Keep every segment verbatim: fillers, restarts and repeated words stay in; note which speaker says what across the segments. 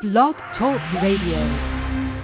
Speaker 1: Blog Talk Radio.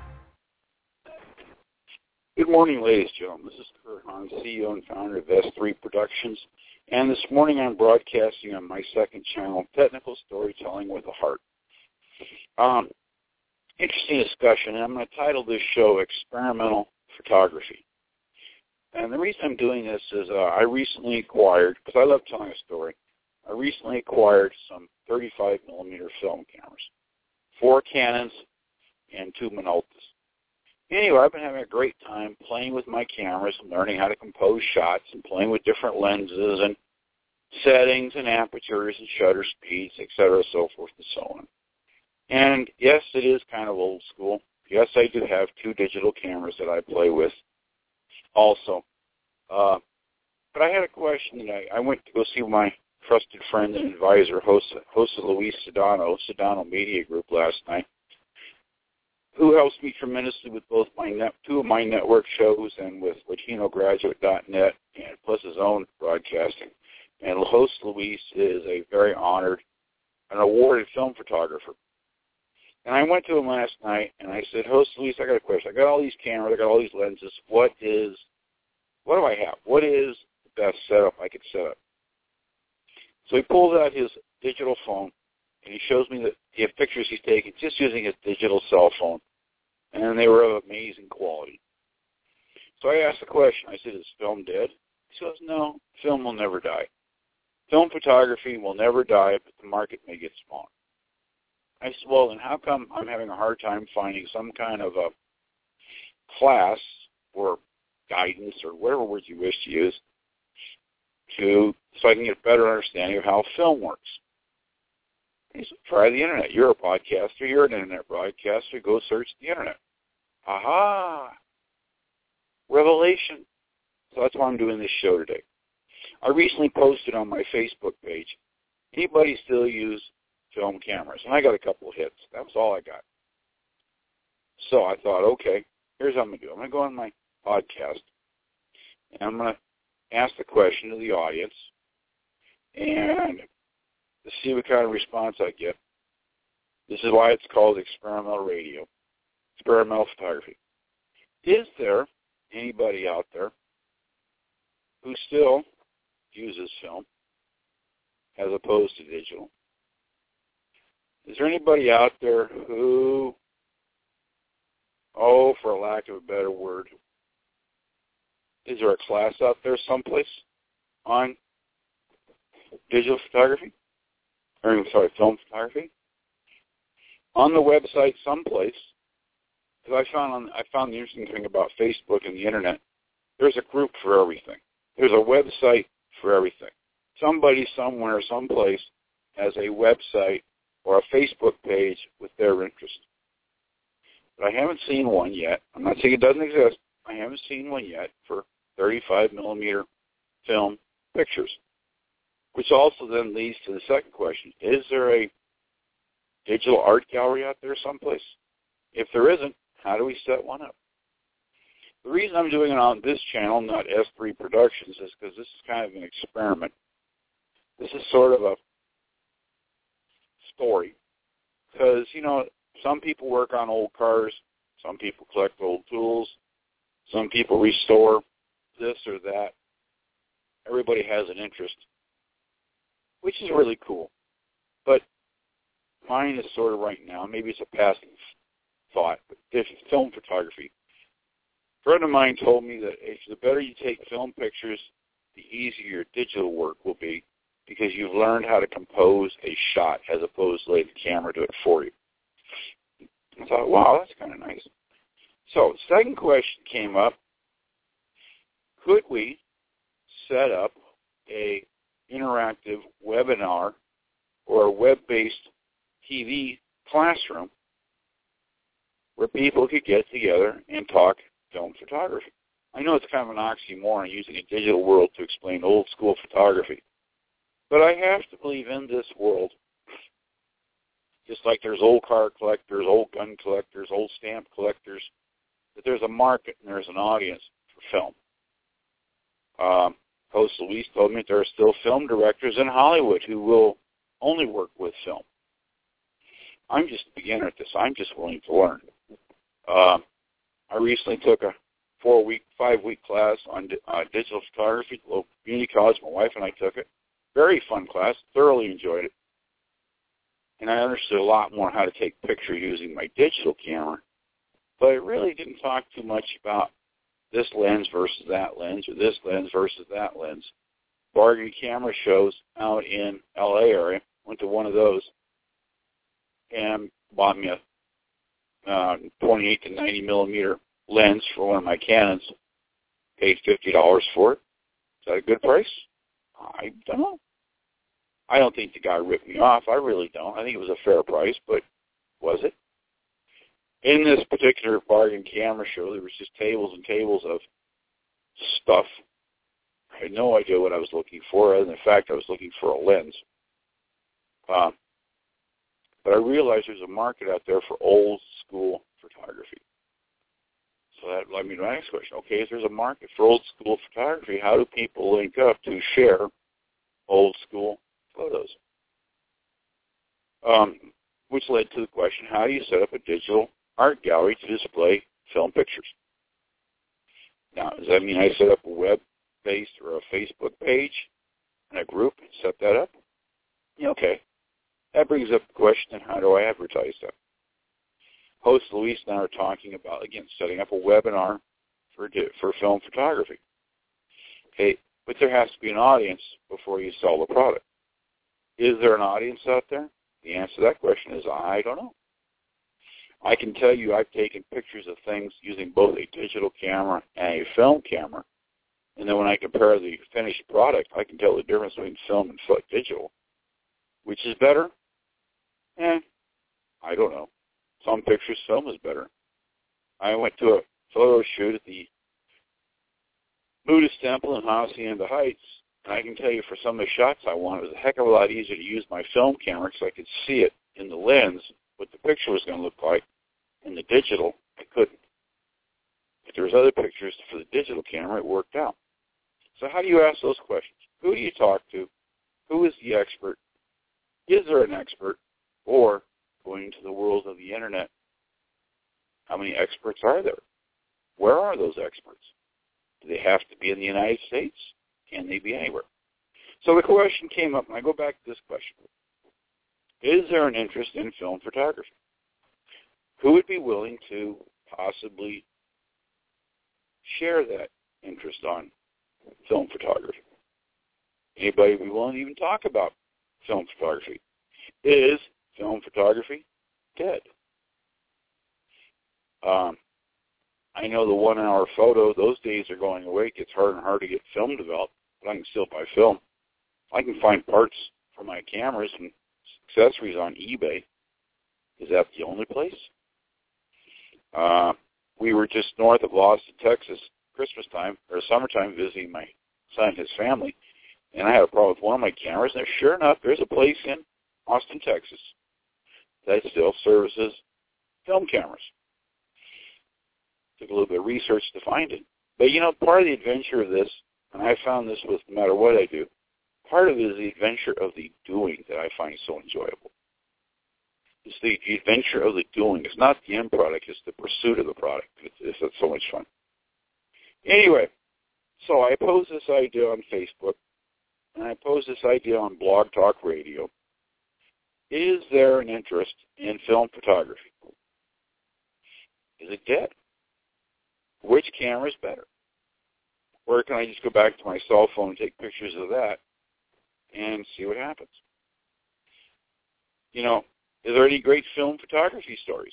Speaker 2: Good morning, ladies and gentlemen. This is Kurt Hahn, C E O and founder of S three Productions. And this morning I'm broadcasting on my second channel, Technical Storytelling with a Heart. Um, interesting discussion, and I'm going to title this show Experimental Photography. And the reason I'm doing this is uh, I recently acquired, because I love telling a story, I recently acquired some thirty-five millimeter film cameras, four Canons and two Minoltas. Anyway, I've been having a great time playing with my cameras and learning how to compose shots and playing with different lenses and settings and apertures and shutter speeds, et cetera, so forth and so on. And yes, it is kind of old school. Yes, I do have two digital cameras that I play with also. Uh, but I had a question that I, I went to go see my trusted friend and advisor, host, host Luis Sedano, Sedano Media Group last night, who helps me tremendously with both my net, two of my network shows and with Latino Graduate dot net and plus his own broadcasting. And host Luis is a very honored and awarded film photographer. And I went to him last night and I said, host Luis, I got a question. I got all these cameras, I got all these lenses. What is, what do I have? What is the best setup I could set up? So he pulls out his digital phone, and he shows me the, the pictures he's taken just using his digital cell phone, and they were of amazing quality. So I asked the question. I said, is film dead? He says, no, film will never die. Film photography will never die, but the market may get smaller. I said, well, then how come I'm having a hard time finding some kind of a class or guidance or whatever words you wish to use to so I can get a better understanding of how film works? He said, try the Internet. You're a podcaster. You're an Internet broadcaster. Go search the Internet. Aha! Revelation. So that's why I'm doing this show today. I recently posted on my Facebook page, anybody still use film cameras? And I got a couple of hits. That was all I got. So I thought, okay, here's what I'm going to do. I'm going to go on my podcast, and I'm going to ask the question to the audience, and to see what kind of response I get. This is why it's called experimental radio, experimental photography. Is there anybody out there who still uses film as opposed to digital? Is there anybody out there who, oh, for a lack of a better word, is there a class out there someplace on digital photography? Or, I'm sorry, film photography? On the website someplace, because I found on, I found the interesting thing about Facebook and the Internet, there's a group for everything. There's a website for everything. Somebody somewhere, someplace has a website or a Facebook page with their interest. But I haven't seen one yet. I'm not saying it doesn't exist. I haven't seen one yet for thirty-five millimeter film pictures, which also then leads to the second question. Is there a digital art gallery out there someplace? If there isn't, how do we set one up? The reason I'm doing it on this channel, not S three Productions, is because this is kind of an experiment. This is sort of a story. Because, you know, some people work on old cars. Some people collect old tools. Some people restore this or that. Everybody has an interest, which is really cool. But mine is sort of right now, maybe it's a passing thought, but this is film photography. A friend of mine told me that if the better you take film pictures, the easier your digital work will be because you've learned how to compose a shot as opposed to letting the camera do it for you. I thought, wow, that's kind of nice. So the second question came up. Could we set up a interactive webinar or a web-based T V classroom where people could get together and talk film photography? I know it's kind of an oxymoron using a digital world to explain old school photography, but I have to believe in this world, just like there's old car collectors, old gun collectors, old stamp collectors, that there's a market and there's an audience for film. Um, host Luis told me there are still film directors in Hollywood who will only work with film. I'm just a beginner at this. I'm just willing to learn. Uh, I recently took a four-week, five-week class on uh, digital photography at the local community college. My wife and I took it. Very fun class. Thoroughly enjoyed it. And I understood a lot more how to take pictures using my digital camera. But it really didn't talk too much about this lens versus that lens or this lens versus that lens. Bargain camera shows out in L A area. Went to one of those and bought me a uh, twenty-eight to ninety millimeter lens for one of my Canons. Paid fifty dollars for it. Is that a good price? I don't know. I don't think the guy ripped me off. I really don't. I think it was a fair price, but was it? In this particular bargain camera show, there was just tables and tables of stuff. I had no idea what I was looking for, other than the fact I was looking for a lens. Uh, but I realized there's a market out there for old school photography. So that led me to my next question. Okay, if there's a market for old school photography, how do people link up to share old school photos? Um, which led to the question, how do you set up a digital art gallery to display film pictures? Now, does that mean I set up a web-based or a Facebook page and a group and set that up? Yeah, okay. That brings up the question, how do I advertise that? Host Luis and I are talking about, again, setting up a webinar for for film photography. Okay, but there has to be an audience before you sell the product. Is there an audience out there? The answer to that question is I don't know. I can tell you I've taken pictures of things using both a digital camera and a film camera, and then when I compare the finished product, I can tell the difference between film and digital. Which is better? Eh, I don't know. Some pictures, film is better. I went to a photo shoot at the Buddhist temple in Hacienda Heights, and I can tell you for some of the shots I wanted, it was a heck of a lot easier to use my film camera because I could see it in the lens, what the picture was going to look like. In the digital, I couldn't. If there was other pictures for the digital camera, it worked out. So how do you ask those questions? Who do you talk to? Who is the expert? Is there an expert? Or, going into the world of the Internet, how many experts are there? Where are those experts? Do they have to be in the United States? Can they be anywhere? So the question came up, and I go back to this question. Is there an interest in film photography? Who would be willing to possibly share that interest on film photography? Anybody be willing to even talk about film photography? Is film photography dead? Um, I know the one-hour photo, those days are going away. It gets harder and harder to get film developed, but I can still buy film. I can find parts for my cameras and accessories on eBay. Is that the only place? Uh, we were just north of Austin, Texas, Christmas time, or summertime, visiting my son and his family, and I had a problem with one of my cameras, and sure enough, there's a place in Austin, Texas, that still services film cameras. Took a little bit of research to find it. But, you know, part of the adventure of this, and I found this with no matter what I do, part of it is the adventure of the doing that I find so enjoyable. It's the adventure of the doing. It's not the end product. It's the pursuit of the product. It's, it's, it's so much fun. Anyway, so I posed this idea on Facebook, and I posed this idea on Blog Talk Radio. Is there an interest in film photography? Is it dead? Which camera is better? Or can I just go back to my cell phone and take pictures of that and see what happens? You know, is there any great film photography stories?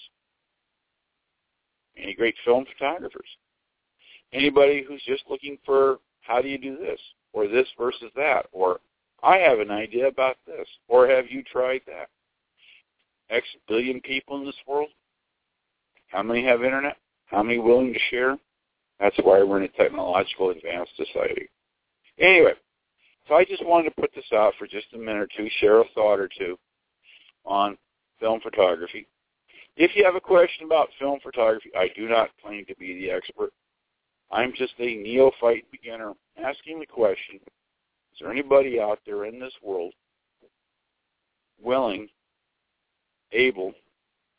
Speaker 2: Any great film photographers? Anybody who's just looking for how do you do this, or this versus that, or I have an idea about this, or have you tried that? X billion people in this world? How many have internet? How many willing to share? That's why we're in a technological advanced society. Anyway, so I just wanted to put this out for just a minute or two, share a thought or two on film photography. If you have a question about film photography, I do not claim to be the expert. I'm just a neophyte beginner asking the question, is there anybody out there in this world willing, able,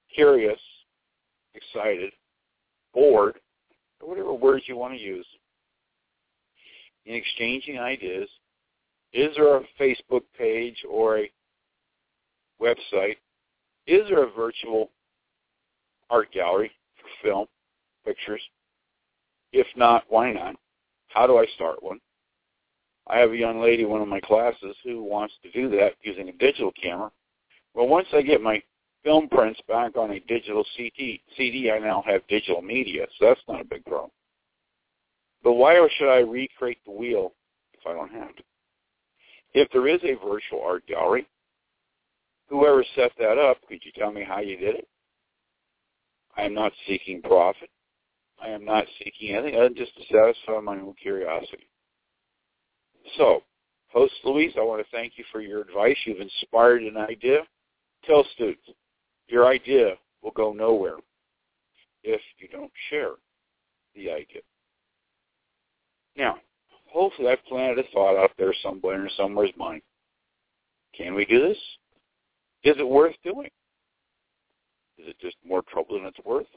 Speaker 2: curious, excited, bored, or whatever words you want to use, in exchanging ideas. Is there a Facebook page or a website? Is there a virtual art gallery for film, pictures? If not, why not? How do I start one? I have a young lady in one of my classes who wants to do that using a digital camera. Well, once I get my film prints back on a digital C D, C D, I now have digital media, so that's not a big problem. But why should I recreate the wheel if I don't have to? If there is a virtual art gallery, whoever set that up, could you tell me how you did it? I am not seeking profit. I am not seeking anything other than just to satisfy my own curiosity. So, host Luis, I want to thank you for your advice. You've inspired an idea. Tell students, your idea will go nowhere if you don't share the idea. Now, hopefully I've planted a thought out there somewhere in somewhere's mind. Can we do this? Is it worth doing? Is it just more trouble than it's worth?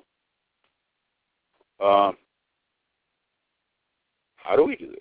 Speaker 2: Um, how do we do this?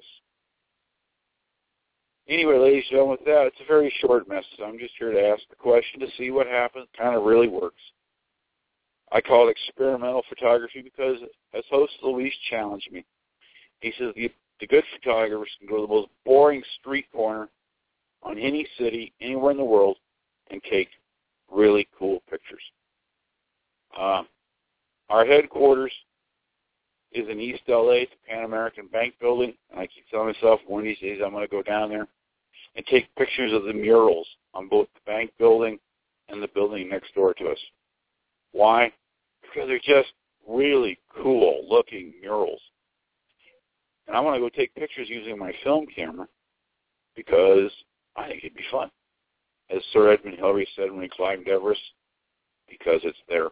Speaker 2: Anyway, ladies and gentlemen, with that, it's a very short message. I'm just here to ask the question to see what happens. It kind of really works. I call it experimental photography because, as host Luis challenged me, he says the, the good photographers can go to the most boring street corner on any city, anywhere in the world, and take really cool pictures. Uh, our headquarters is in East L A, at the Pan American Bank building, and I keep telling myself one of these days I'm going to go down there and take pictures of the murals on both the bank building and the building next door to us. Why? Because they're just really cool-looking murals. And I want to go take pictures using my film camera because I think it'd be fun. As Sir Edmund Hillary said when he climbed Everest, because it's there.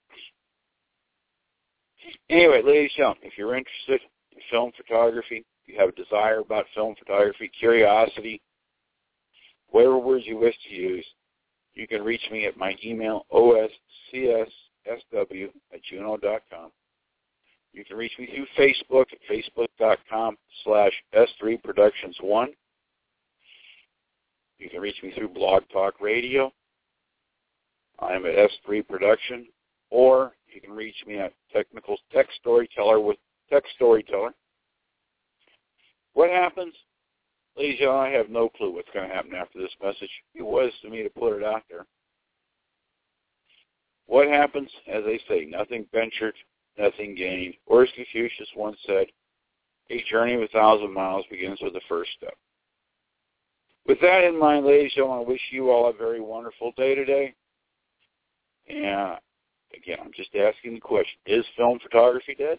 Speaker 2: Anyway, ladies and gentlemen, if you're interested in film photography, if you have a desire about film photography, curiosity, whatever words you wish to use, you can reach me at my email, O S C S S W at juno dot com. You can reach me through Facebook at facebook.com slash S3 Productions one. You can reach me through Blog Talk Radio. I'm at S three Production. Or you can reach me at Technical Tech Storyteller with Tech Storyteller. What happens? Ladies and gentlemen, I have no clue what's going to happen after this message. It was to me to put it out there. What happens? As they say, nothing ventured, nothing gained. Or as Confucius once said, a journey of a thousand miles begins with the first step. With that in mind, ladies and gentlemen, I wish you all a very wonderful day today. And again, I'm just asking the question, is film photography dead?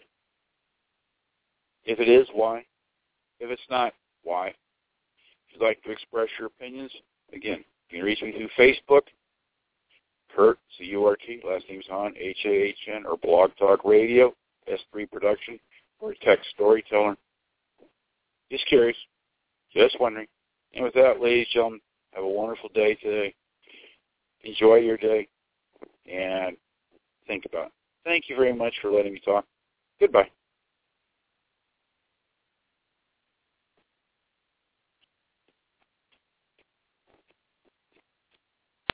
Speaker 2: If it is, why? If it's not, why? If you'd like to express your opinions, again, you can reach me through Facebook, Kurt, C U R T, last name's Hahn, H A H N, or Blog Talk Radio, S three Production, or Tech Storyteller. Just curious, just wondering. And with that, ladies and gentlemen, have a wonderful day today. Enjoy your day, and think about it. Thank you very much for letting me talk. Goodbye.